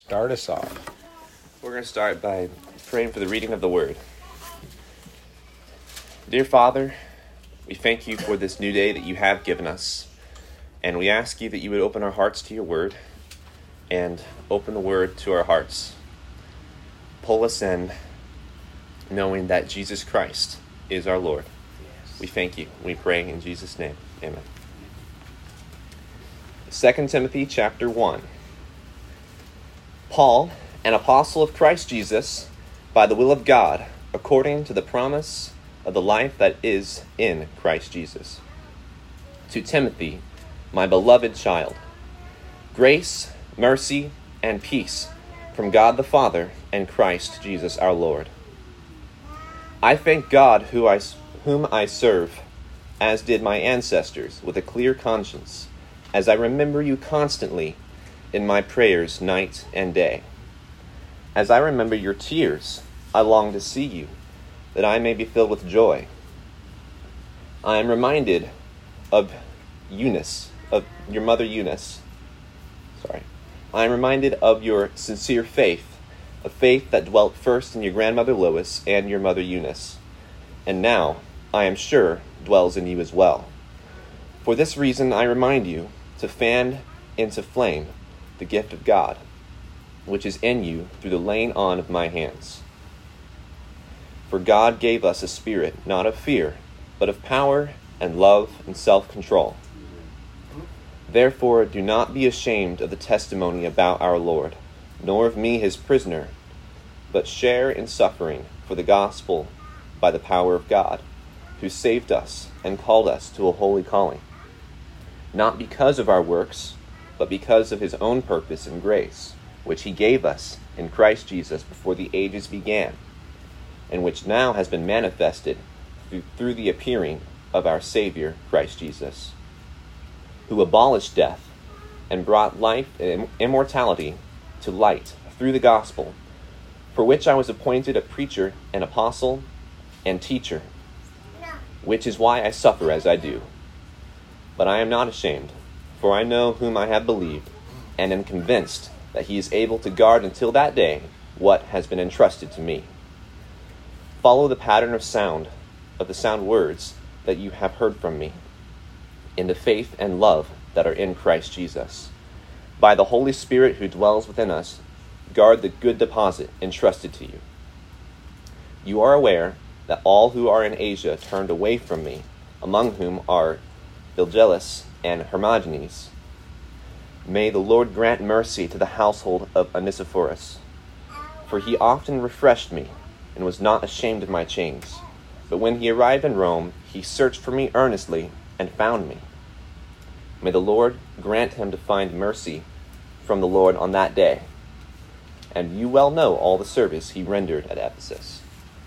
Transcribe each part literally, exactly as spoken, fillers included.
Start us off. We're going to start by praying for the reading of the Word. Dear Father, we thank you for this new day that you have given us, and we ask you that you would open our hearts to your Word and open the Word to our hearts. Pull us in, knowing that Jesus Christ is our Lord. Yes. We thank you. We pray in Jesus' name. Amen. Second Timothy chapter one. Paul, an apostle of Christ Jesus, by the will of God, according to the promise of the life that is in Christ Jesus. To Timothy, my beloved child, grace, mercy, and peace from God the Father and Christ Jesus our Lord. I thank God who I, whom I serve, as did my ancestors, with a clear conscience, as I remember you constantly in my prayers night and day. As I remember your tears, I long to see you, that I may be filled with joy. I am reminded of Eunice, of your mother Eunice. Sorry. I am reminded of your sincere faith, a faith that dwelt first in your grandmother Lois and your mother Eunice, and now, I am sure, dwells in you as well. For this reason I remind you to fan into flame the gift of God, which is in you through the laying on of my hands. For God gave us a spirit not of fear, but of power and love and self-control. Therefore do not be ashamed of the testimony about our Lord, nor of me his prisoner, but share in suffering for the gospel by the power of God, who saved us and called us to a holy calling, not because of our works, but because of his own purpose and grace, which he gave us in Christ Jesus before the ages began, and which now has been manifested through, through the appearing of our Savior, Christ Jesus, who abolished death and brought life and immortality to light through the gospel, for which I was appointed a preacher, an apostle, and teacher, which is why I suffer as I do. But I am not ashamed, for I know whom I have believed, and am convinced that he is able to guard until that day what has been entrusted to me. Follow the pattern of sound, of the sound words that you have heard from me, in the faith and love that are in Christ Jesus. By the Holy Spirit who dwells within us, guard the good deposit entrusted to you. You are aware that all who are in Asia turned away from me, among whom are Phygellus and Hermogenes. May the Lord grant mercy to the household of Onesiphorus, for he often refreshed me and was not ashamed of my chains. But when he arrived in Rome, he searched for me earnestly and found me. May the Lord grant him to find mercy from the Lord on that day. And you well know all the service he rendered at Ephesus.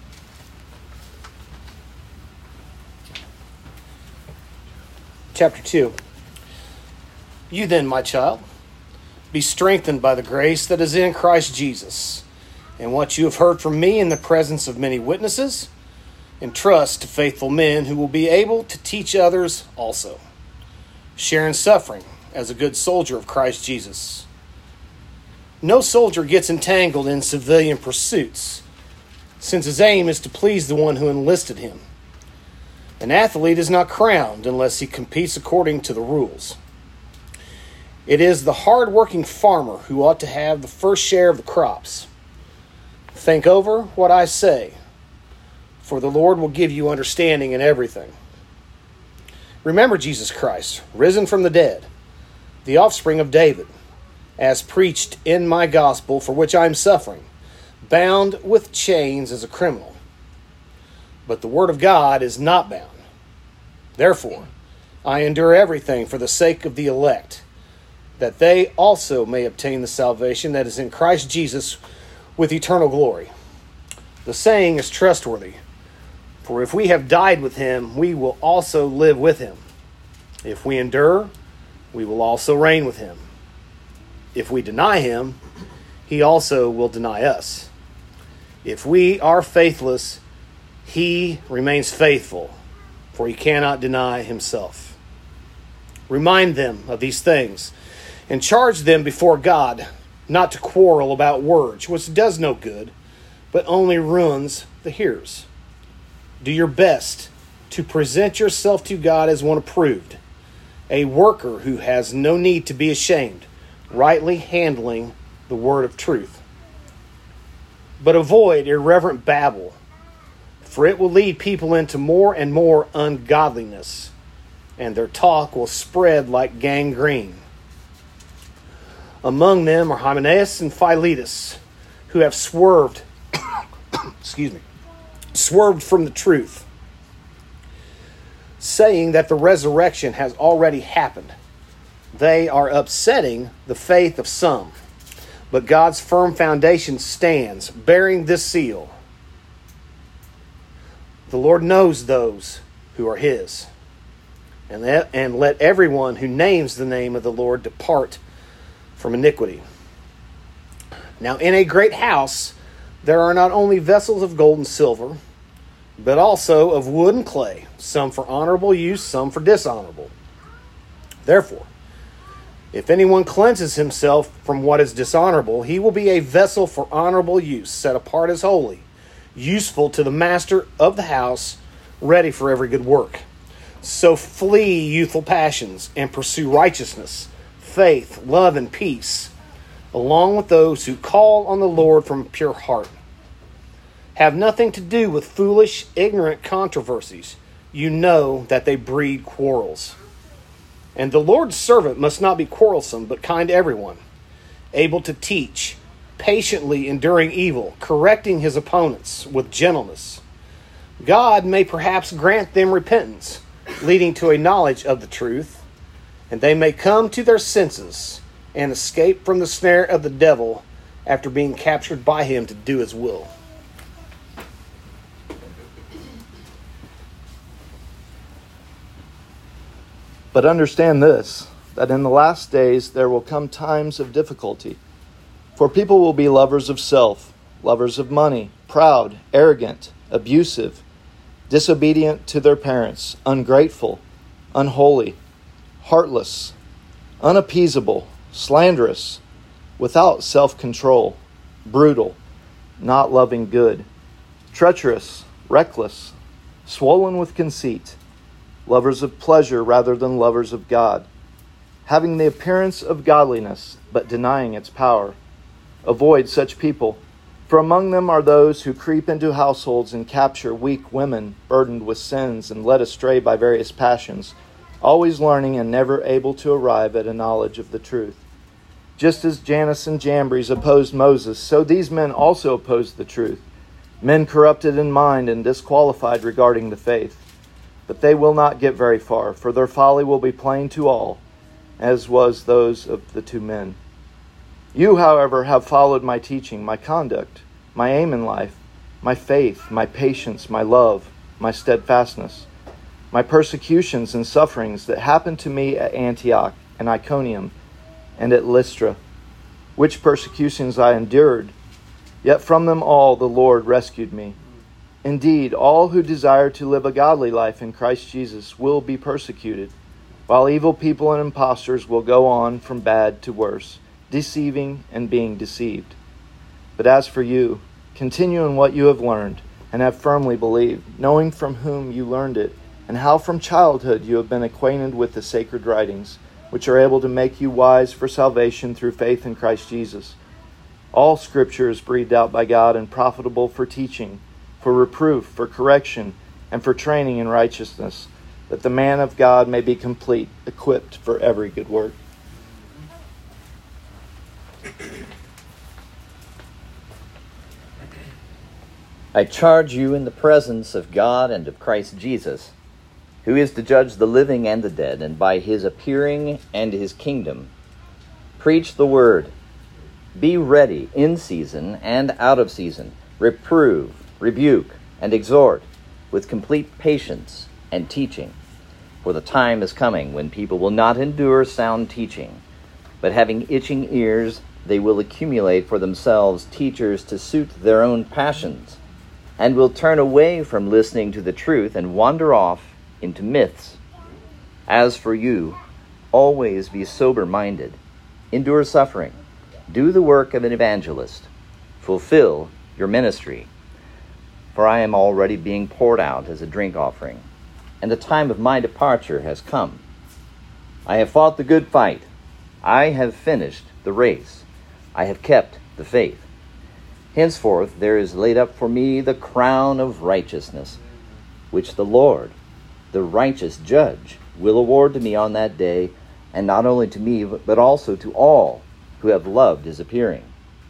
Chapter two. You then, my child, be strengthened by the grace that is in Christ Jesus, and what you have heard from me in the presence of many witnesses, entrust to faithful men who will be able to teach others also. Share in suffering as a good soldier of Christ Jesus. No soldier gets entangled in civilian pursuits, since his aim is to please the one who enlisted him. An athlete is not crowned unless he competes according to the rules. It is the hard-working farmer who ought to have the first share of the crops. Think over what I say, for the Lord will give you understanding in everything. Remember Jesus Christ, risen from the dead, the offspring of David, as preached in my gospel, for which I am suffering, bound with chains as a criminal. But the word of God is not bound. Therefore, I endure everything for the sake of the elect, that they also may obtain the salvation that is in Christ Jesus with eternal glory. The saying is trustworthy, for if we have died with him, we will also live with him. If we endure, we will also reign with him. If we deny him, he also will deny us. If we are faithless, he remains faithful, for he cannot deny himself. Remind them of these things, and charge them before God not to quarrel about words, which does no good, but only ruins the hearers. Do your best to present yourself to God as one approved, a worker who has no need to be ashamed, rightly handling the word of truth. But avoid irreverent babble, for it will lead people into more and more ungodliness, and their talk will spread like gangrene. Among them are Hymenaeus and Philetus, who have swerved, excuse me, swerved from the truth, saying that the resurrection has already happened. They are upsetting the faith of some, but God's firm foundation stands, bearing this seal: the Lord knows those who are his. And let, and let everyone who names the name of the Lord depart from iniquity. Now in a great house there are not only vessels of gold and silver, but also of wood and clay, some for honorable use, some for dishonorable. Therefore, if anyone cleanses himself from what is dishonorable, he will be a vessel for honorable use, set apart as holy, useful to the master of the house, ready for every good work. So flee youthful passions and pursue righteousness, faith, love, and peace, along with those who call on the Lord from a pure heart. Have nothing to do with foolish, ignorant controversies. You know that they breed quarrels. And the Lord's servant must not be quarrelsome, but kind to everyone, able to teach, patiently enduring evil, correcting his opponents with gentleness. God may perhaps grant them repentance, leading to a knowledge of the truth, and they may come to their senses and escape from the snare of the devil after being captured by him to do his will. But understand this, that in the last days there will come times of difficulty. For people will be lovers of self, lovers of money, proud, arrogant, abusive, disobedient to their parents, ungrateful, unholy, heartless, unappeasable, slanderous, without self-control, brutal, not loving good, treacherous, reckless, swollen with conceit, lovers of pleasure rather than lovers of God, having the appearance of godliness, but denying its power. Avoid such people, for among them are those who creep into households and capture weak women burdened with sins and led astray by various passions, always learning and never able to arrive at a knowledge of the truth. Just as Jannes and Jambres opposed Moses, so these men also opposed the truth, men corrupted in mind and disqualified regarding the faith. But they will not get very far, for their folly will be plain to all, as was those of the two men. You, however, have followed my teaching, my conduct, my aim in life, my faith, my patience, my love, my steadfastness, my persecutions and sufferings that happened to me at Antioch and Iconium and at Lystra, which persecutions I endured, yet from them all the Lord rescued me. Indeed, all who desire to live a godly life in Christ Jesus will be persecuted, while evil people and impostors will go on from bad to worse, deceiving and being deceived. But as for you, continue in what you have learned and have firmly believed, knowing from whom you learned it, and how from childhood you have been acquainted with the sacred writings, which are able to make you wise for salvation through faith in Christ Jesus. All Scripture is breathed out by God and profitable for teaching, for reproof, for correction, and for training in righteousness, that the man of God may be complete, equipped for every good work. I charge you in the presence of God and of Christ Jesus, who is to judge the living and the dead, and by his appearing and his kingdom, preach the word. Be ready in season and out of season. Reprove, rebuke, and exhort with complete patience and teaching. For the time is coming when people will not endure sound teaching, but having itching ears, they will accumulate for themselves teachers to suit their own passions, and will turn away from listening to the truth and wander off into myths. As for you, always be sober-minded, endure suffering, Do the work of an evangelist. Fulfill your ministry. For I am already being poured out as a drink offering, and the time of my departure has come. I have fought the good fight. I have finished the race. I have kept the faith. Henceforth there is laid up for me the crown of righteousness, which the Lord, the righteous judge, will award to me on that day, and not only to me, but also to all who have loved his appearing.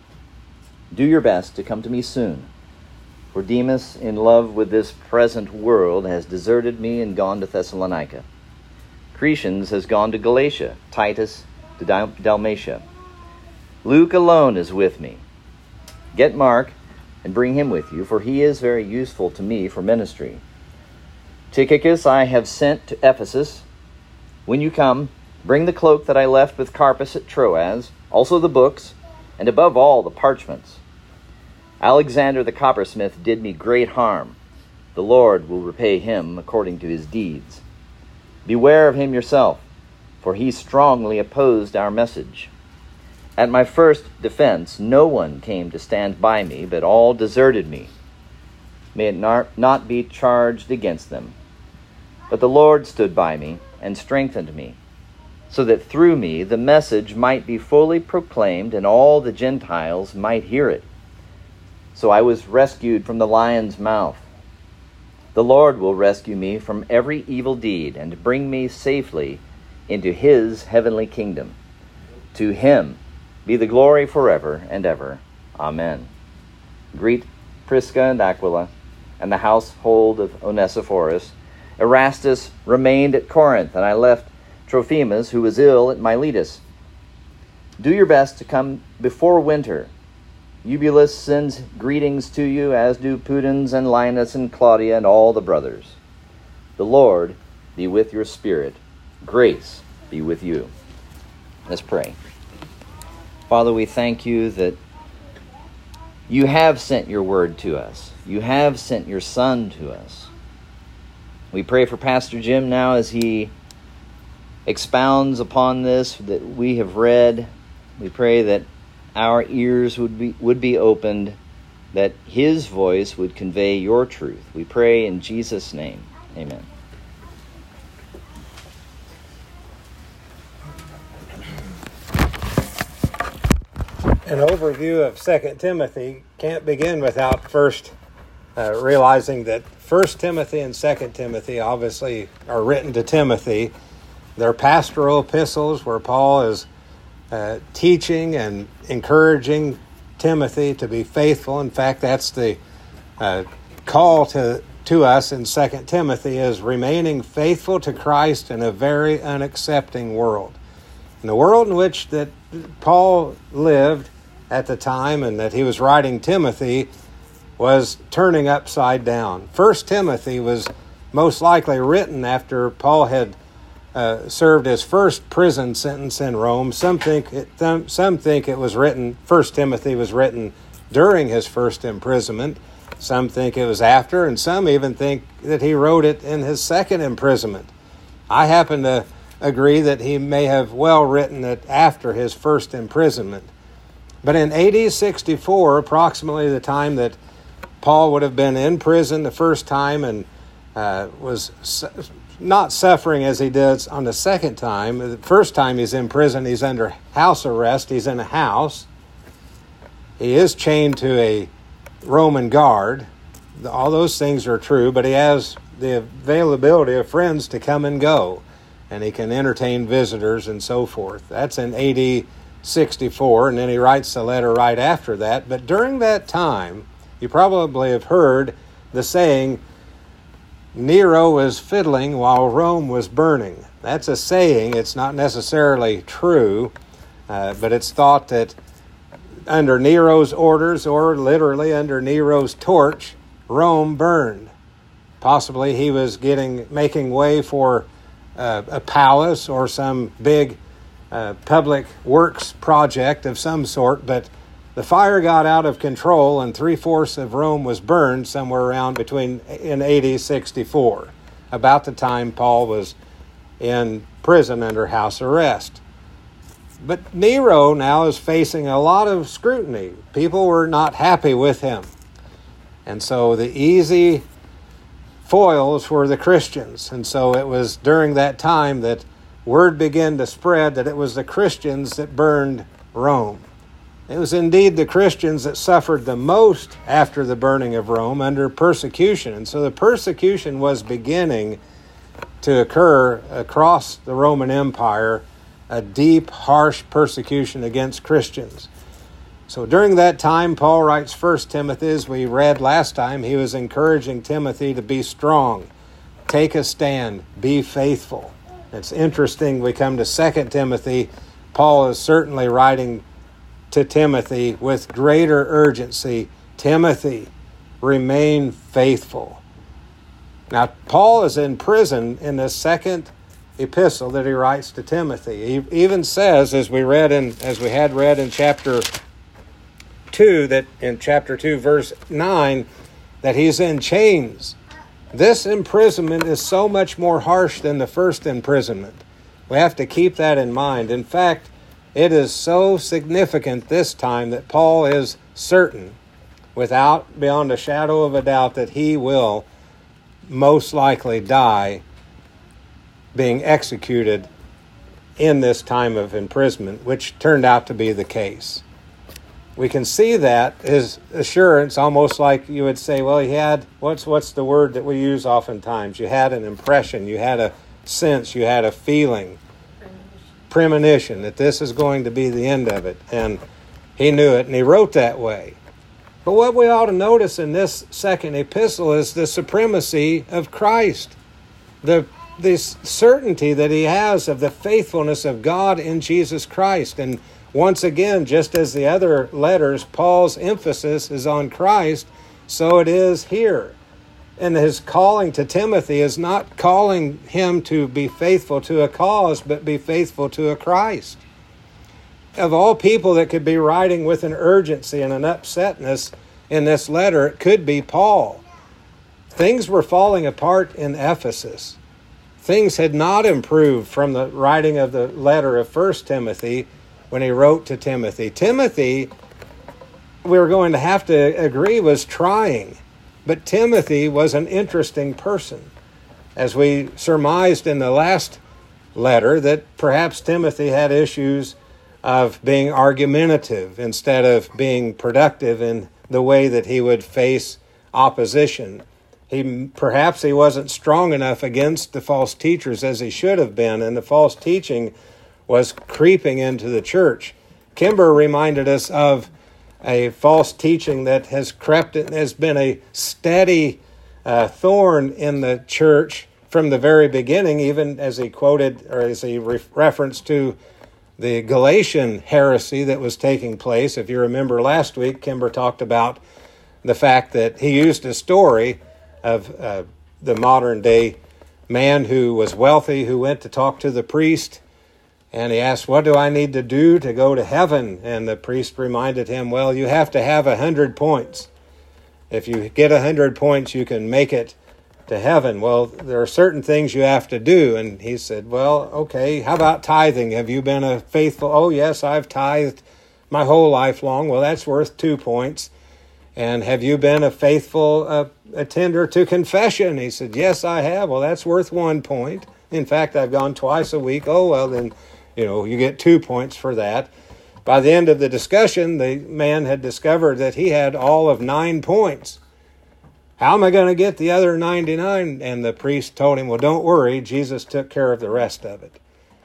Do your best to come to me soon, for Demas, in love with this present world, has deserted me and gone to Thessalonica. Crescens has gone to Galatia, Titus to Dal- Dalmatia. Luke alone is with me. Get Mark and bring him with you, for he is very useful to me for ministry. Tychicus I have sent to Ephesus. When you come, bring the cloak that I left with Carpus at Troas, also the books, and above all the parchments. Alexander the coppersmith did me great harm. The Lord will repay him according to his deeds. Beware of him yourself, for he strongly opposed our message. At my first defense, no one came to stand by me, but all deserted me. May it not be charged against them. But the Lord stood by me and strengthened me, so that through me the message might be fully proclaimed and all the Gentiles might hear it. So I was rescued from the lion's mouth. The Lord will rescue me from every evil deed and bring me safely into his heavenly kingdom. To him be the glory forever and ever. Amen. Greet Prisca and Aquila and the household of Onesiphorus. Erastus remained at Corinth, and I left Trophimus, who was ill, at Miletus. Do your best to come before winter. Eubulus sends greetings to you, as do Pudens and Linus and Claudia and all the brothers. The Lord be with your spirit. Grace be with you. Let's pray. Father, we thank you that you have sent your word to us. You have sent your Son to us. We pray for Pastor Jim now as he expounds upon this that we have read. We pray that our ears would be would be opened, that his voice would convey your truth. We pray in Jesus' name. Amen. An overview of Second Timothy can't begin without first uh, realizing that First Timothy and Second Timothy obviously are written to Timothy. They're pastoral epistles where Paul is uh, teaching and encouraging Timothy to be faithful. In fact, that's the uh, call to to us in Second Timothy, is remaining faithful to Christ in a very unaccepting world. In the world in which that Paul lived at the time and that he was writing Timothy was turning upside down. First Timothy was most likely written after Paul had uh, served his first prison sentence in Rome. Some think it, th- some think it was written, First Timothy was written during his first imprisonment. Some think it was after, and some even think that he wrote it in his second imprisonment. I happen to agree that he may have well written it after his first imprisonment. But in A D sixty-four, approximately the time that Paul would have been in prison the first time and uh, was su- not suffering as he did on the second time. The first time he's in prison, he's under house arrest. He's in a house. He is chained to a Roman guard. All those things are true, but he has the availability of friends to come and go, and he can entertain visitors and so forth. That's in A D sixty-four, and then he writes the letter right after that. But during that time, you probably have heard the saying, Nero was fiddling while Rome was burning. That's a saying. It's not necessarily true, uh, but it's thought that under Nero's orders, or literally under Nero's torch, Rome burned. Possibly he was getting making way for uh, a palace or some big uh, public works project of some sort, but the fire got out of control and three-fourths of Rome was burned somewhere around between in A D sixty-four, about the time Paul was in prison under house arrest. But Nero now is facing a lot of scrutiny. People were not happy with him. And so the easy foils were the Christians. And so it was during that time that word began to spread that it was the Christians that burned Rome. It was indeed the Christians that suffered the most after the burning of Rome under persecution. And so the persecution was beginning to occur across the Roman Empire, a deep, harsh persecution against Christians. So during that time, Paul writes First Timothy, as we read last time, he was encouraging Timothy to be strong, take a stand, be faithful. It's interesting, we come to Second Timothy, Paul is certainly writing to Timothy with greater urgency, Timothy, remain faithful. Now, Paul is in prison in the second epistle that he writes to Timothy. He even says, as we read in, as we had read in chapter two, that in chapter two, verse nine, that he's in chains. This imprisonment is so much more harsh than the first imprisonment. We have to keep that in mind. In fact, it is so significant this time that Paul is certain, without beyond a shadow of a doubt, that he will most likely die being executed in this time of imprisonment, which turned out to be the case. We can see that his assurance, almost like you would say, well, he had, what's what's the word that we use oftentimes? You had an impression, you had a sense, you had a feeling, premonition that this is going to be the end of it. And he knew it, and he wrote that way. But what we ought to notice in this second epistle is the supremacy of Christ, the this certainty that he has of the faithfulness of God in Jesus Christ. And once again, just as the other letters, Paul's emphasis is on Christ, so it is here. And his calling to Timothy is not calling him to be faithful to a cause, but be faithful to a Christ. Of all people that could be writing with an urgency and an upsetness in this letter, it could be Paul. Things were falling apart in Ephesus. Things had not improved from the writing of the letter of First Timothy when he wrote to Timothy. Timothy, we were going to have to agree, was trying. But Timothy was an interesting person. As we surmised in the last letter, that perhaps Timothy had issues of being argumentative instead of being productive in the way that he would face opposition. He perhaps he wasn't strong enough against the false teachers as he should have been, and the false teaching was creeping into the church. Kimber reminded us of a false teaching that has crept and has been a steady uh, thorn in the church from the very beginning, even as he quoted or as he re- referenced to the Galatian heresy that was taking place. If you remember last week, Kimber talked about the fact that he used a story of uh, the modern day man who was wealthy, who went to talk to the priest, and he asked, what do I need to do to go to heaven? And the priest reminded him, well, you have to have a hundred points. If you get a hundred points, you can make it to heaven. Well, there are certain things you have to do. And he said, well, okay, how about tithing? Have you been a faithful? Oh, yes, I've tithed my whole life long. Well, that's worth two points. And have you been a faithful uh, attender to confession? He said, yes, I have. Well, that's worth one point. In fact, I've gone twice a week. Oh, well, then, you know, you get two points for that. By the end of the discussion, the man had discovered that he had all of nine points. How am I going to get the other ninety-nine? And the priest told him, well, don't worry. Jesus took care of the rest of it.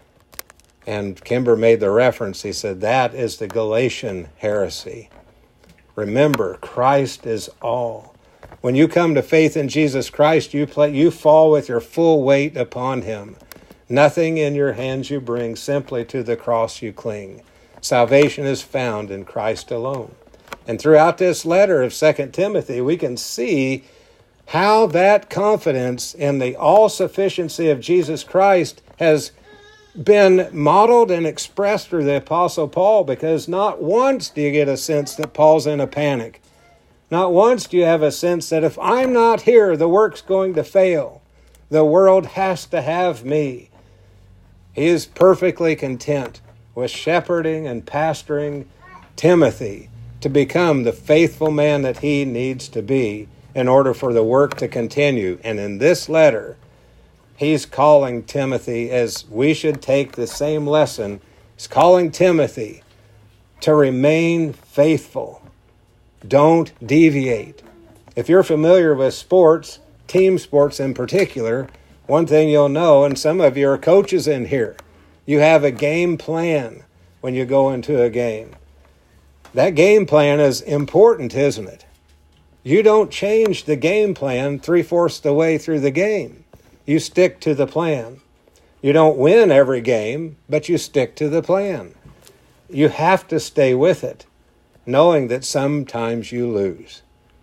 And Kimber made the reference. He said, that is the Galatian heresy. Remember, Christ is all. When you come to faith in Jesus Christ, you play, you fall with your full weight upon him. Nothing in your hands you bring, simply to the cross you cling. Salvation is found in Christ alone. And throughout this letter of Second Timothy, we can see how that confidence in the all-sufficiency of Jesus Christ has been modeled and expressed through the Apostle Paul, because not once do you get a sense that Paul's in a panic. Not once do you have a sense that if I'm not here, the work's going to fail. The world has to have me. He is perfectly content with shepherding and pastoring Timothy to become the faithful man that he needs to be in order for the work to continue. And in this letter, he's calling Timothy, as we should take the same lesson, he's calling Timothy to remain faithful. Don't deviate. If you're familiar with sports, team sports in particular, one thing you'll know, and some of you are coaches in here, you have a game plan when you go into a game. That game plan is important, isn't it? You don't change the game plan three-fourths the way through the game. You stick to the plan. You don't win every game, but you stick to the plan. You have to stay with it, knowing that sometimes you lose.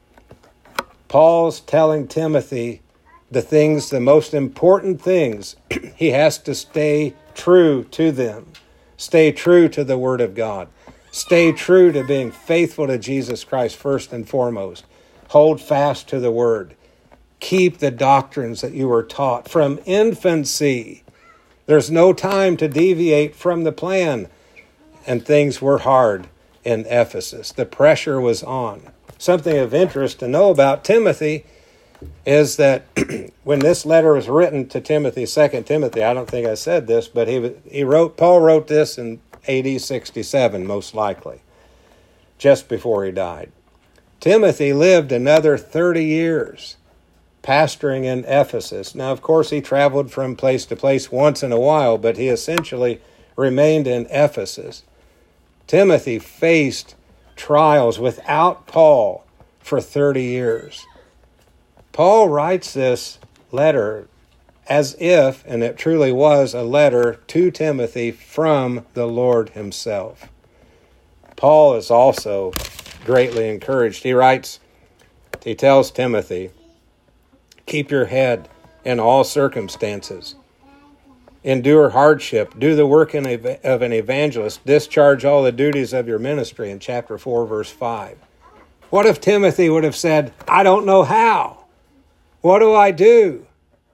Paul's telling Timothy the things, the most important things, he has to stay true to them. Stay true to the Word of God. Stay true to being faithful to Jesus Christ first and foremost. Hold fast to the Word. Keep the doctrines that you were taught from infancy. There's no time to deviate from the plan. And things were hard in Ephesus. The pressure was on. Something of interest to know about Timothy is that when this letter was written to Timothy, Second Timothy, I don't think I said this, but he he wrote Paul wrote this in A D sixty-seven, most likely, just before he died. Timothy lived another thirty years pastoring in Ephesus. Now, of course, he traveled from place to place once in a while, but he essentially remained in Ephesus. Timothy faced trials without Paul for thirty years. Paul writes this letter as if, and it truly was, a letter to Timothy from the Lord himself. Paul is also greatly encouraged. He writes, he tells Timothy, keep your head in all circumstances. Endure hardship. Do the work of an evangelist. Discharge all the duties of your ministry in chapter four, verse five. What if Timothy would have said, I don't know how? What do I do?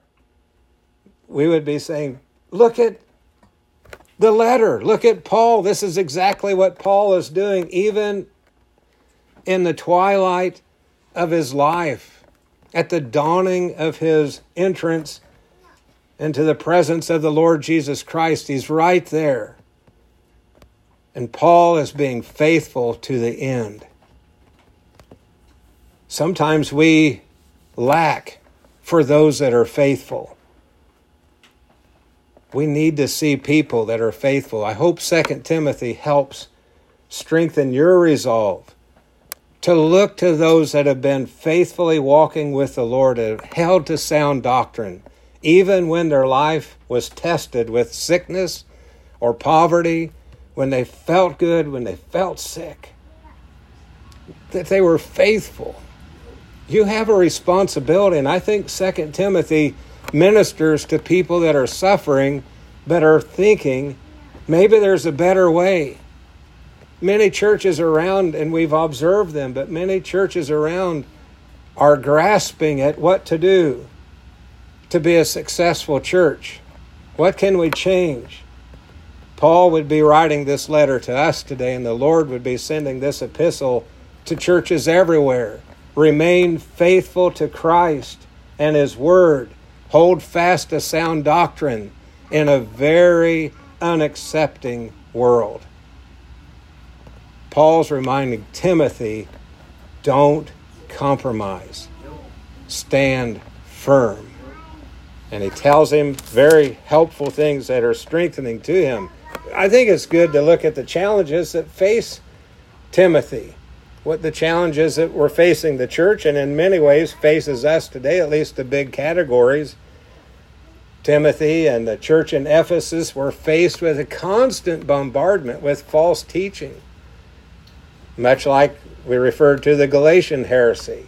We would be saying, look at the letter. Look at Paul. This is exactly what Paul is doing, even in the twilight of his life, at the dawning of his entrance into the presence of the Lord Jesus Christ. He's right there. And Paul is being faithful to the end. Sometimes we lack for those that are faithful. We need to see people that are faithful. I hope Second Timothy helps strengthen your resolve to look to those that have been faithfully walking with the Lord and held to sound doctrine, even when their life was tested with sickness or poverty, when they felt good, when they felt sick, that they were faithful. You have a responsibility, and I think Second Timothy ministers to people that are suffering, but are thinking, maybe there's a better way. Many churches around, and we've observed them, but many churches around are grasping at what to do to be a successful church. What can we change? Paul would be writing this letter to us today, and the Lord would be sending this epistle to churches everywhere. Remain faithful to Christ and His Word. Hold fast to sound doctrine in a very unaccepting world. Paul's reminding Timothy, don't compromise. Stand firm. And he tells him very helpful things that are strengthening to him. I think it's good to look at the challenges that face Timothy. What the challenges that we're facing the church, and in many ways faces us today, at least the big categories. Timothy and the church in Ephesus were faced with a constant bombardment with false teaching. Much like we referred to the Galatian heresy.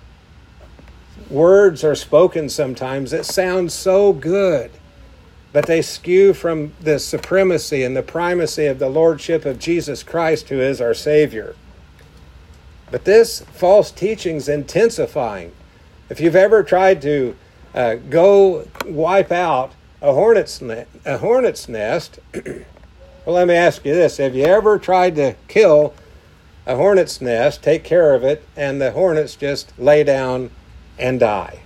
Words are spoken sometimes that sound so good, but they skew from the supremacy and the primacy of the lordship of Jesus Christ, who is our Savior. But this false teaching is intensifying. If you've ever tried to uh, go wipe out a hornet's, ne- a hornet's nest, Well, let me ask you this. Have you ever tried to kill a hornet's nest, take care of it, and the hornets just lay down and die?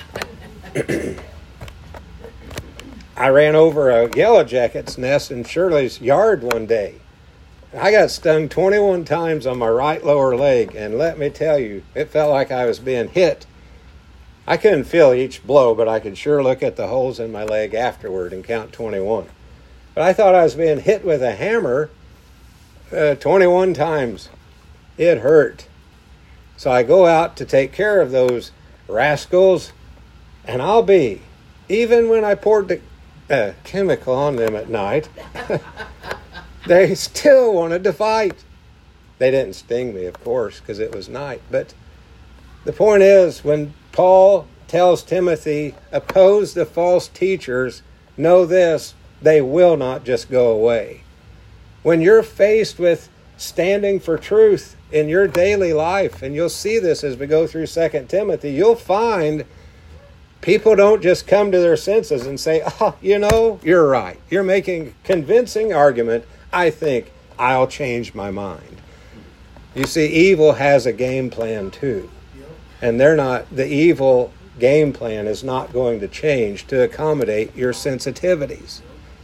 I ran over a yellow jacket's nest in Shirley's yard one day. I got stung twenty-one times on my right lower leg, and let me tell you, it felt like I was being hit. I couldn't feel each blow, but I could sure look at the holes in my leg afterward and count twenty-one. But I thought I was being hit with a hammer uh, twenty-one times. It hurt. So I go out to take care of those rascals, and I'll be, even when I poured the uh, chemical on them at night, they still wanted to fight. They didn't sting me, of course, because it was night. But the point is, when Paul tells Timothy, oppose the false teachers, know this, they will not just go away. When you're faced with standing for truth in your daily life, and you'll see this as we go through Second Timothy, you'll find people don't just come to their senses and say, oh, you know, you're right. You're making a convincing argument. I think I'll change my mind. You see, evil has a game plan too. And they're not, the evil game plan is not going to change to accommodate your sensitivities.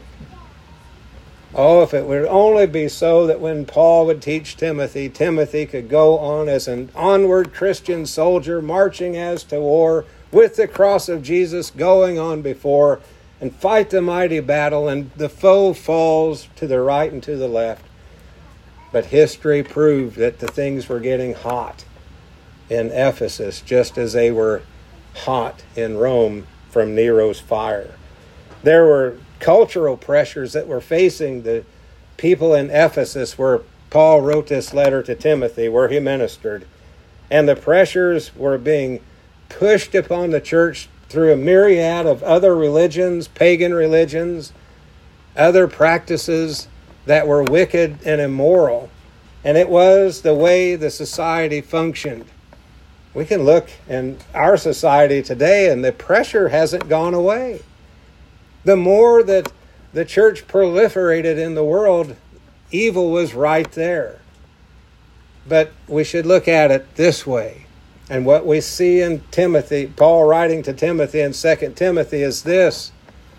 Oh, if it would only be so that when Paul would teach Timothy, Timothy could go on as an onward Christian soldier, marching as to war, with the cross of Jesus going on before, and fight the mighty battle, and the foe falls to the right and to the left. But history proved that the things were getting hot in Ephesus, just as they were hot in Rome from Nero's fire. There were cultural pressures that were facing the people in Ephesus, where Paul wrote this letter to Timothy, where he ministered. And the pressures were being pushed upon the church through a myriad of other religions, pagan religions, other practices that were wicked and immoral. And it was the way the society functioned. We can look in our society today, and the pressure hasn't gone away. The more that the church proliferated in the world, evil was right there. But we should look at it this way. And what we see in Timothy, Paul writing to Timothy in Second Timothy, is this: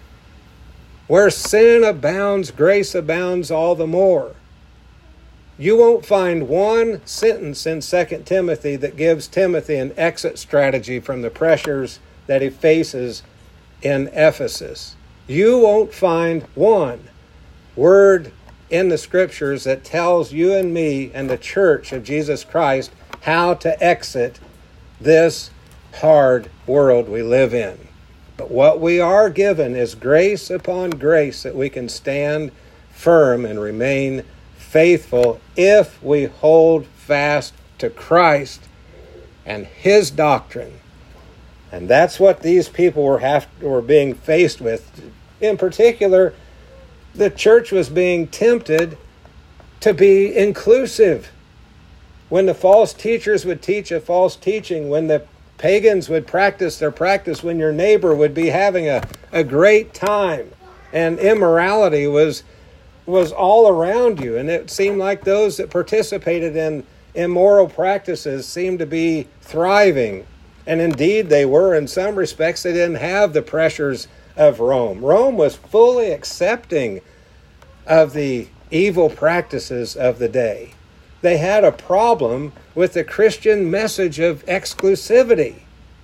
where sin abounds, grace abounds all the more. You won't find one sentence in Second Timothy that gives Timothy an exit strategy from the pressures that he faces in Ephesus. You won't find one word in the Scriptures that tells you and me and the church of Jesus Christ how to exit this hard world we live in. But what we are given is grace upon grace, that we can stand firm and remain faithful if we hold fast to Christ and His doctrine. And that's what these people were have, were being faced with. In particular, the church was being tempted to be inclusive. When the false teachers would teach a false teaching, when the pagans would practice their practice, when your neighbor would be having a, a great time, and immorality was was all around you, and it seemed like those that participated in immoral practices seemed to be thriving. And indeed they were. In some respects, they didn't have the pressures of Rome. Rome was fully accepting of the evil practices of the day. They had a problem with the Christian message of exclusivity.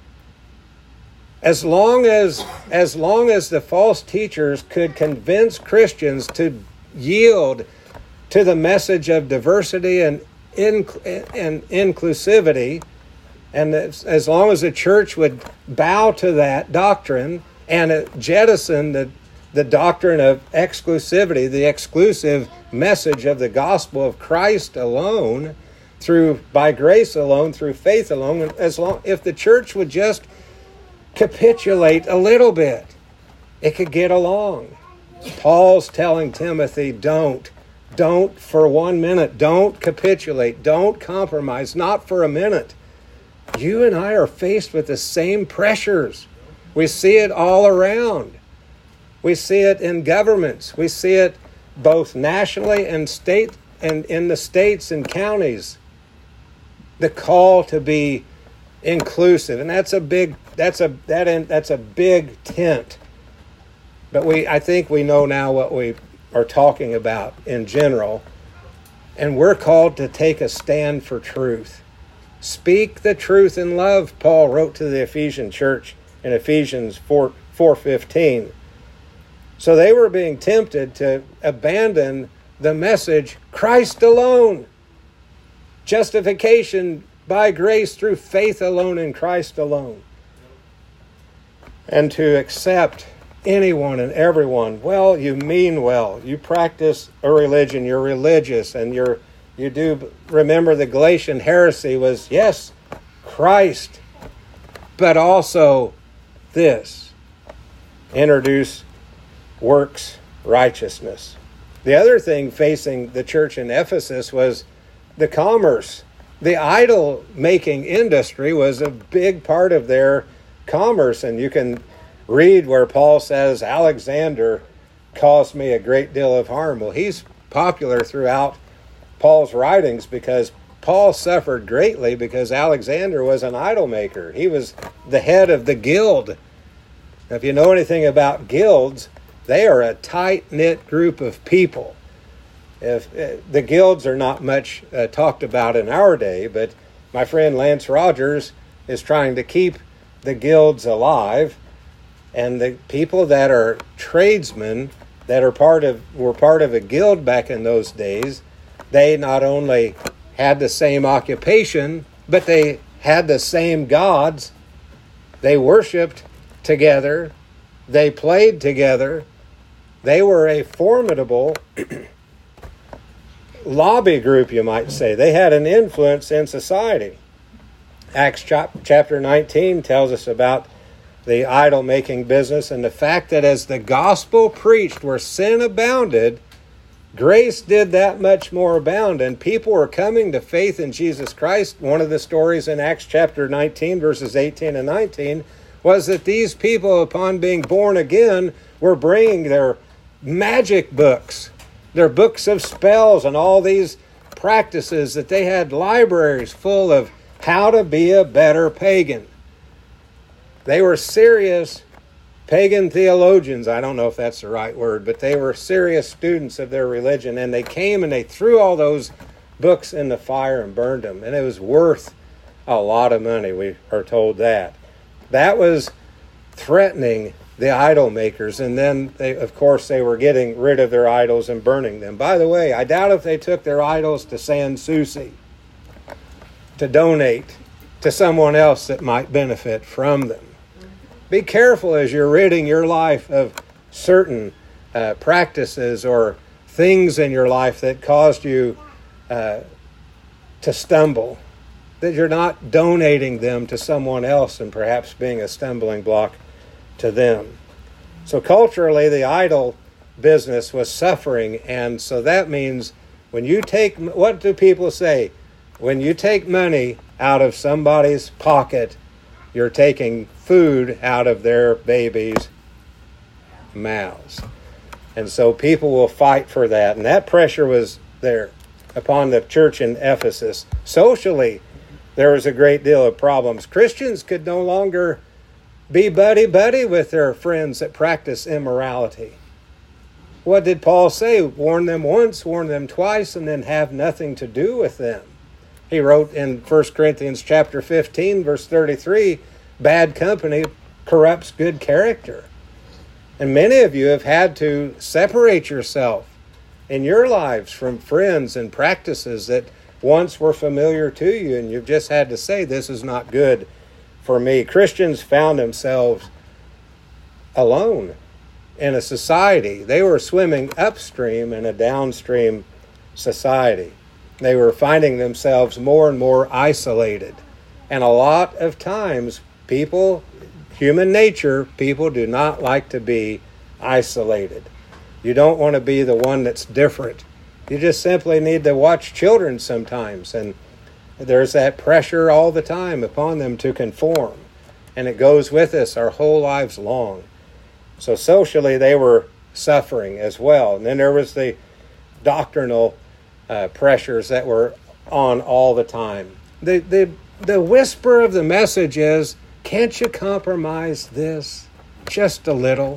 As long as, as long as the false teachers could convince Christians to yield to the message of diversity and, inc- and inclusivity, and as long as the church would bow to that doctrine and jettison the the doctrine of exclusivity, the exclusive message of the gospel of Christ alone, through by grace alone, through faith alone, and as long if the church would just capitulate a little bit, it could get along. Paul's telling Timothy, don't, don't for one minute, don't capitulate, don't compromise, not for a minute. You and I are faced with the same pressures. We see it all around. We see it in governments. We see it both nationally and state and in the states and counties, the call to be inclusive. And that's a big that's a that that's a big tent. But we I think we know now what we are talking about in general. And we're called to take a stand for truth. Speak the truth in love, Paul wrote to the Ephesian church in Ephesians four fifteen. So they were being tempted to abandon the message, Christ alone. Justification by grace through faith alone in Christ alone. And to accept anyone and everyone. Well, you mean well. You practice a religion. You're religious. And you're you do remember the Galatian heresy was, yes, Christ, but also this. Introduce works righteousness. The other thing facing the church in Ephesus was the commerce. The idol-making industry was a big part of their commerce. And you can read where Paul says, Alexander caused me a great deal of harm. Well, he's popular throughout Paul's writings because Paul suffered greatly because Alexander was an idol maker. He was the head of the guild. Now, if you know anything about guilds, they are a tight-knit group of people. If uh, the guilds are not much uh, talked about in our day, but my friend Lance Rogers is trying to keep the guilds alive, and the people that are tradesmen that are part of were part of a guild back in those days, they not only had the same occupation, but they had the same gods. They worshipped together. They played together. They were a formidable lobby group, you might say. They had an influence in society. Acts chapter nineteen tells us about the idol-making business and the fact that as the gospel preached where sin abounded, grace did that much more abound, and people were coming to faith in Jesus Christ. One of the stories in Acts chapter nineteen, verses eighteen and nineteen, was that these people, upon being born again, were bringing their magic books, their books of spells, and all these practices that they had libraries full of how to be a better pagan. They were serious pagan theologians. I don't know if that's the right word, but they were serious students of their religion, and they came and they threw all those books in the fire and burned them, and it was worth a lot of money, we are told that. That was threatening the idol makers, and then, they, of course, they were getting rid of their idols and burning them. By the way, I doubt if they took their idols to Sans Souci to donate to someone else that might benefit from them. Be careful as you're ridding your life of certain uh, practices or things in your life that caused you uh, to stumble, that you're not donating them to someone else and perhaps being a stumbling block to them. So culturally, the idol business was suffering, and so that means when you take, what do people say? When you take money out of somebody's pocket, you're taking food out of their babies' mouths. And so people will fight for that. And that pressure was there upon the church in Ephesus. Socially, there was a great deal of problems. Christians could no longer be buddy-buddy with their friends that practice immorality. What did Paul say? Warn them once, warn them twice, and then have nothing to do with them. He wrote in First Corinthians chapter fifteen, verse thirty-three, bad company corrupts good character. And many of you have had to separate yourself in your lives from friends and practices that once were familiar to you, and you've just had to say, this is not good for me. Christians found themselves alone in a society. They were swimming upstream in a downstream society. They were finding themselves more and more isolated. And a lot of times, people, human nature, people do not like to be isolated. You don't want to be the one that's different. You just simply need to watch children sometimes, and there's that pressure all the time upon them to conform. And it goes with us our whole lives long. So socially, they were suffering as well. And then there was the doctrinal uh, pressures that were on all the time. The, the, the whisper of the message is, can't you compromise this just a little?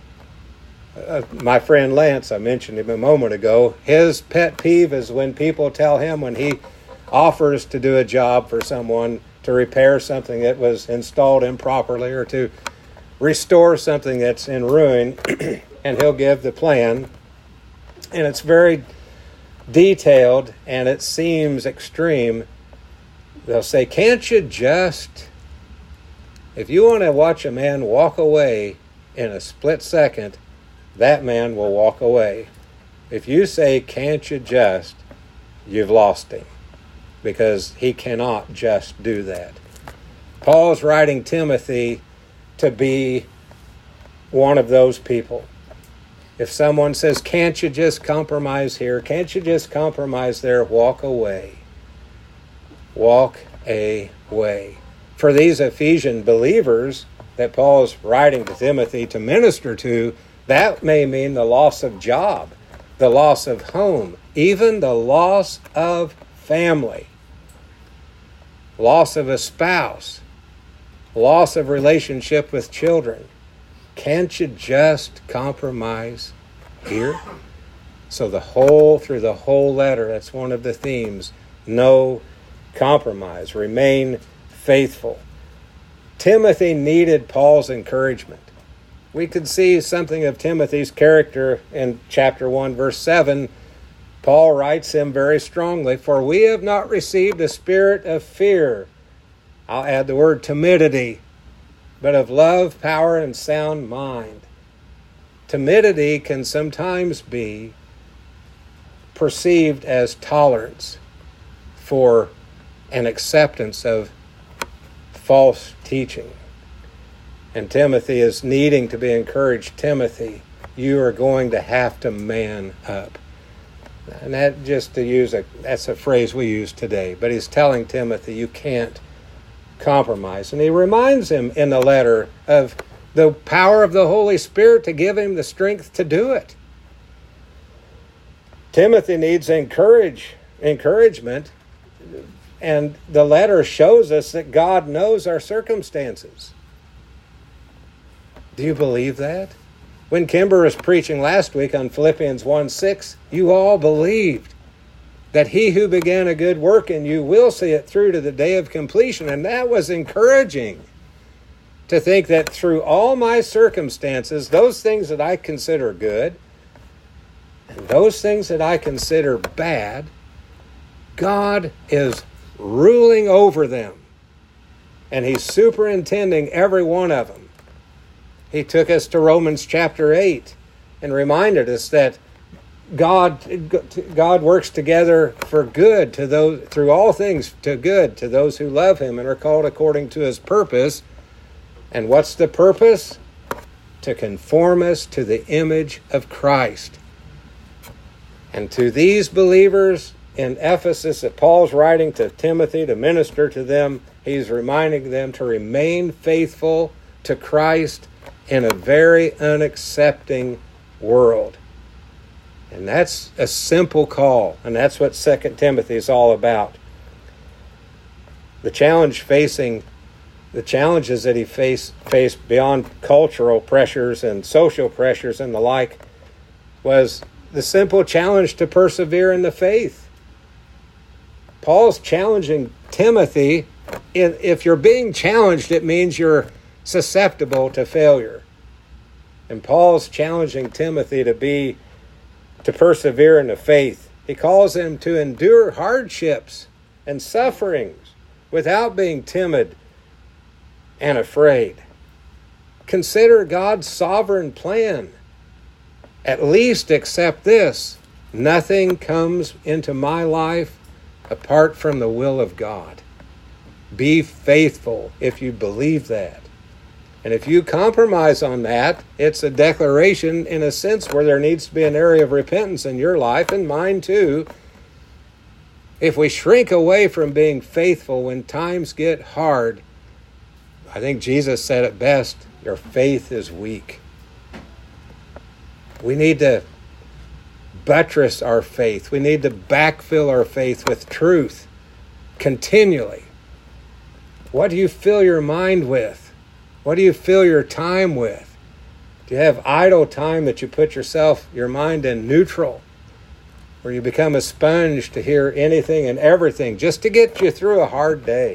Uh, my friend Lance, I mentioned him a moment ago, his pet peeve is when people tell him when he offers to do a job for someone to repair something that was installed improperly or to restore something that's in ruin, and he'll give the plan. And it's very detailed and it seems extreme. They'll say, can't you just, if you want to watch a man walk away in a split second, that man will walk away. If you say, can't you just, you've lost him, because he cannot just do that. Paul's writing Timothy to be one of those people. If someone says, can't you just compromise here? Can't you just compromise there? Walk away. Walk away. For these Ephesian believers that Paul's writing to Timothy to minister to, that may mean the loss of job, the loss of home, even the loss of family, loss of a spouse, loss of relationship with children. Can't you just compromise here? So the whole, through the whole letter, that's one of the themes. No compromise. Remain faithful. Timothy needed Paul's encouragement. We could see something of Timothy's character in chapter one, verse seven. Paul writes him very strongly, for we have not received a spirit of fear. I'll add the word timidity, but of love, power, and sound mind. Timidity can sometimes be perceived as tolerance for an acceptance of false teaching. And Timothy is needing to be encouraged. Timothy, you are going to have to man up. And that, just to use a, that's a phrase we use today. But he's telling Timothy, you can't compromise. And he reminds him in the letter of the power of the Holy Spirit to give him the strength to do it. Timothy needs encourage, encouragement. And the letter shows us that God knows our circumstances. Do you believe that? When Kimber was preaching last week on Philippians one six, you all believed that he who began a good work in you will see it through to the day of completion. And that was encouraging, to think that through all my circumstances, those things that I consider good and those things that I consider bad, God is ruling over them. And he's superintending every one of them. He took us to Romans chapter eight and reminded us that God, God works together for good to those, through all things to good to those who love him and are called according to his purpose. And what's the purpose? To conform us to the image of Christ. And to these believers in Ephesus that Paul's writing to Timothy to minister to them, he's reminding them to remain faithful to Christ in a very unaccepting world. And that's a simple call, and that's what Second Timothy is all about. The challenge facing, the challenges that he faced, faced beyond cultural pressures and social pressures and the like, was the simple challenge to persevere in the faith. Paul's challenging Timothy. If you're being challenged, it means you're susceptible to failure. And Paul's challenging Timothy to be, to persevere in the faith. He calls him to endure hardships and sufferings without being timid and afraid. Consider God's sovereign plan. At least accept this: nothing comes into my life apart from the will of God. Be faithful if you believe that. And if you compromise on that, it's a declaration in a sense where there needs to be an area of repentance in your life and mine too. If we shrink away from being faithful when times get hard, I think Jesus said it best, your faith is weak. We need to buttress our faith. We need to backfill our faith with truth continually. What do you fill your mind with? What do you fill your time with? Do you have idle time that you put yourself, your mind in neutral, where you become a sponge to hear anything and everything just to get you through a hard day?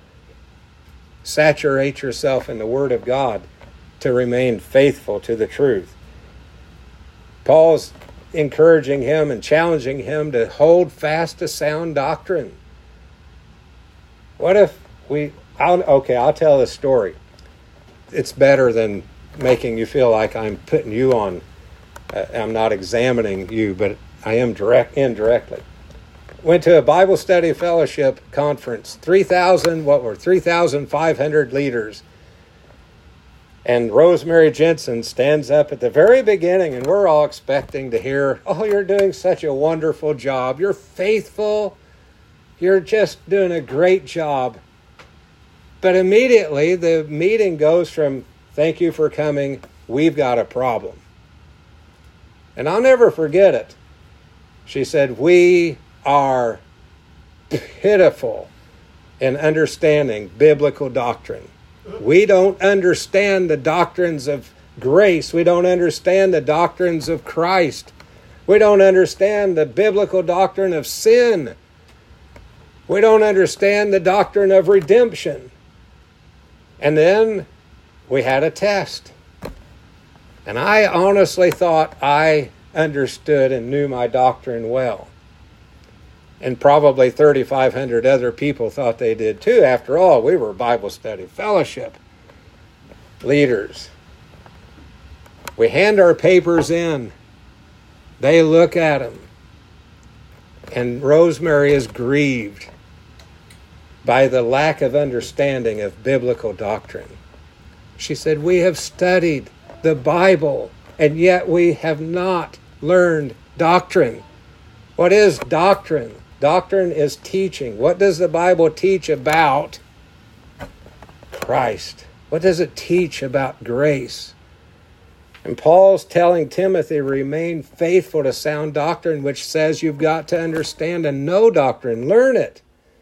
Saturate yourself in the Word of God to remain faithful to the truth. Paul's encouraging him and challenging him to hold fast to sound doctrine. What if we, I'll, okay, I'll tell this story. It's better than making you feel like I'm putting you on, uh, I'm not examining you, but I am direct indirectly. Went to a Bible study fellowship conference, three thousand, what were, three thousand five hundred leaders. And Rosemary Jensen stands up at the very beginning, and we're all expecting to hear, oh, you're doing such a wonderful job. You're faithful. You're just doing a great job. But immediately the meeting goes from, thank you for coming, we've got a problem. And I'll never forget it. She said, we are pitiful in understanding biblical doctrine. We don't understand the doctrines of grace. We don't understand the doctrines of Christ. We don't understand the biblical doctrine of sin. We don't understand the doctrine of redemption. And then we had a test. And I honestly thought I understood and knew my doctrine well. And probably thirty-five hundred other people thought they did too. After all, we were Bible study fellowship leaders. We hand our papers in. They look at them. And Rosemary is grieved by the lack of understanding of biblical doctrine. She said, we have studied the Bible, and yet we have not learned doctrine. What is doctrine? Doctrine is teaching. What does the Bible teach about Christ? What does it teach about grace? And Paul's telling Timothy, remain faithful to sound doctrine, which says you've got to understand and know doctrine. Learn it.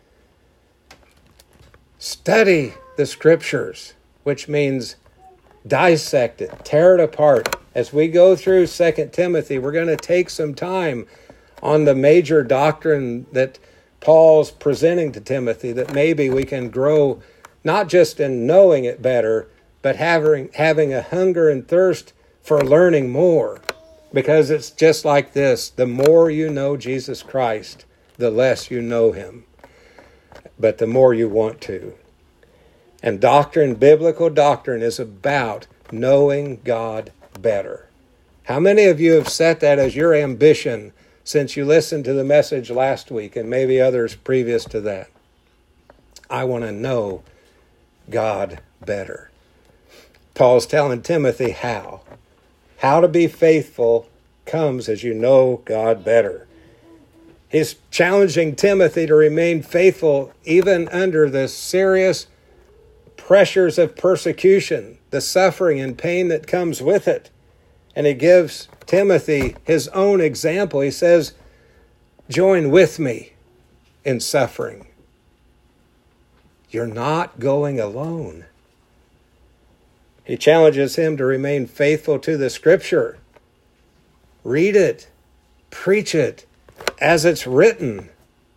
Study the Scriptures, which means dissect it, tear it apart. As we go through Second Timothy, we're going to take some time on the major doctrine that Paul's presenting to Timothy, that maybe we can grow not just in knowing it better, but having, having a hunger and thirst for learning more. Because it's just like this. The more you know Jesus Christ, the less you know him. But the more you want to. And doctrine, biblical doctrine, is about knowing God better. How many of you have set that as your ambition since you listened to the message last week and maybe others previous to that? I want to know God better. Paul's telling Timothy how. How to be faithful comes as you know God better. He's challenging Timothy to remain faithful even under the serious pressures of persecution, the suffering and pain that comes with it. And he gives Timothy his own example. He says, join with me in suffering. You're not going alone. He challenges him to remain faithful to the Scripture. Read it. Preach it as it's written.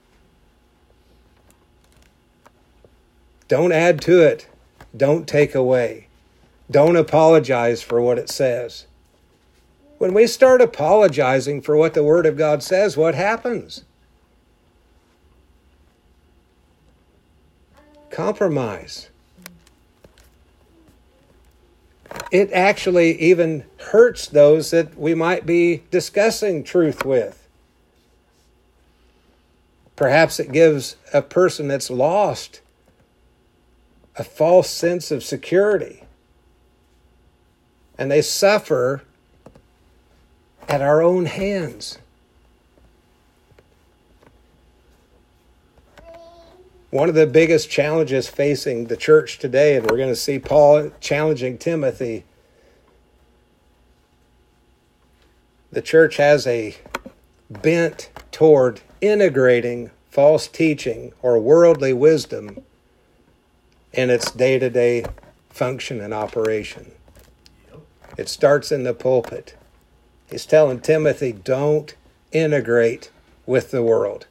Don't add to it. Don't take away. Don't apologize for what it says. When we start apologizing for what the Word of God says, what happens? Compromise. It actually even hurts those that we might be discussing truth with. Perhaps it gives a person that's lost a false sense of security. And they suffer at our own hands. One of the biggest challenges facing the church today, and we're going to see Paul challenging Timothy, The church has a bent toward integrating false teaching or worldly wisdom in its day-to-day function and operation. It starts in the pulpit. He's telling Timothy, don't integrate with the world.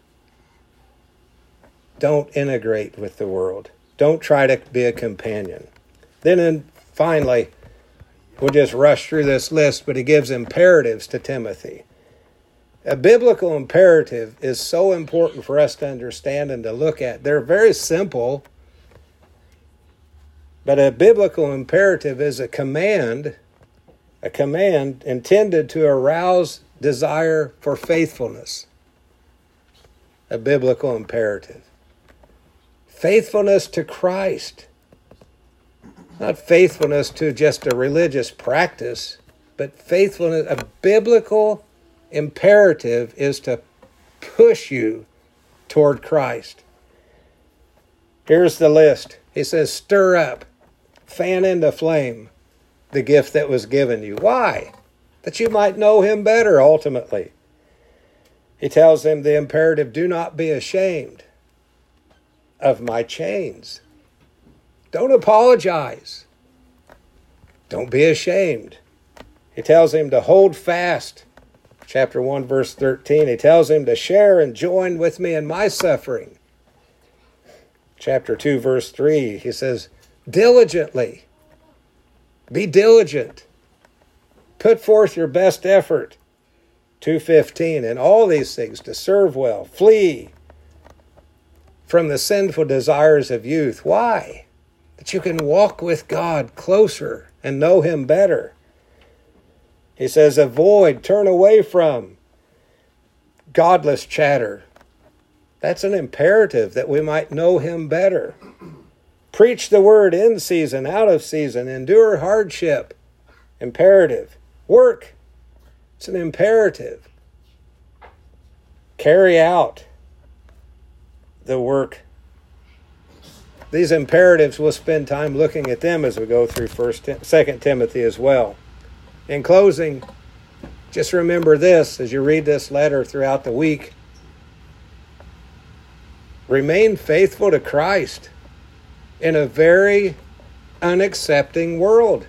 Don't integrate with the world. Don't try to be a companion. Then in, finally, we'll just rush through this list, but he gives imperatives to Timothy. A biblical imperative is so important for us to understand and to look at. They're very simple, but a biblical imperative is a command, a command intended to arouse desire for faithfulness. A biblical imperative. Faithfulness to Christ. Not faithfulness to just a religious practice, but faithfulness, a biblical imperative is to push you toward Christ. Here's the list. He says, stir up, fan into flame the gift that was given you. Why? That you might know him better ultimately. He tells them the imperative, do not be ashamed of my chains. Don't apologize. Don't be ashamed. He tells him to hold fast. Chapter one, verse thirteen. He tells him to share and join with me in my suffering. Chapter two, verse three. He says, diligently. Be diligent. Put forth your best effort. two fifteen. And all these things to serve well. Flee from the sinful desires of youth. Why? That you can walk with God closer and know him better. He says, avoid, turn away from godless chatter. That's an imperative that we might know him better. Preach the word in season, out of season. Endure hardship. Imperative. Work. It's an imperative. Carry out the work. These imperatives, we'll spend time looking at them as we go through First, Second Timothy as well. In closing, just remember this as you read this letter throughout the week. Remain faithful to Christ in a very unaccepting world.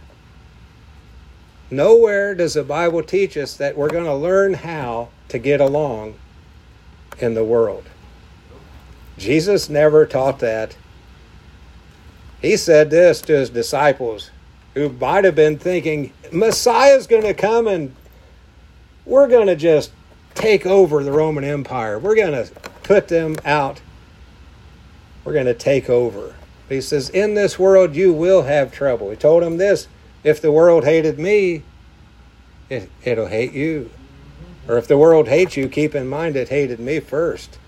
Nowhere does the Bible teach us that we're going to learn how to get along in the world. Jesus never taught that. He said this to his disciples who might have been thinking, Messiah's going to come and we're going to just take over the Roman Empire. We're going to put them out. We're going to take over. But he says, in this world you will have trouble. He told them this, if the world hated me, it, it'll hate you. Or if the world hates you, keep in mind it hated me first.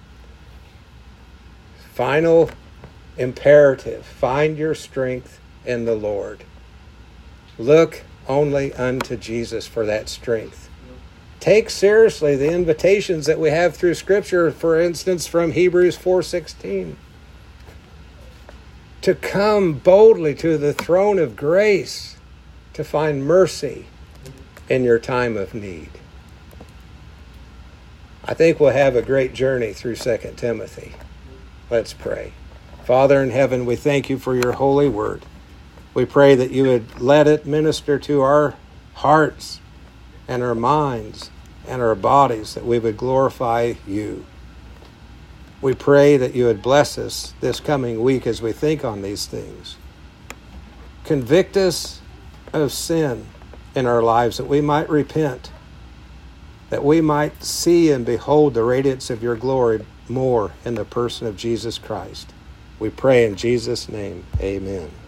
Final imperative, find your strength in the Lord. Look only unto Jesus for that strength. Take seriously the invitations that we have through Scripture, for instance, from Hebrews four sixteen. To come boldly to the throne of grace to find mercy in your time of need. I think we'll have a great journey through Second Timothy. Let's pray. Father in heaven, we thank you for your holy word. We pray that you would let it minister to our hearts and our minds and our bodies, that we would glorify you. We pray that you would bless us this coming week as we think on these things. Convict us of sin in our lives, that we might repent, that we might see and behold the radiance of your glory more in the person of Jesus Christ. We pray in Jesus' name, amen.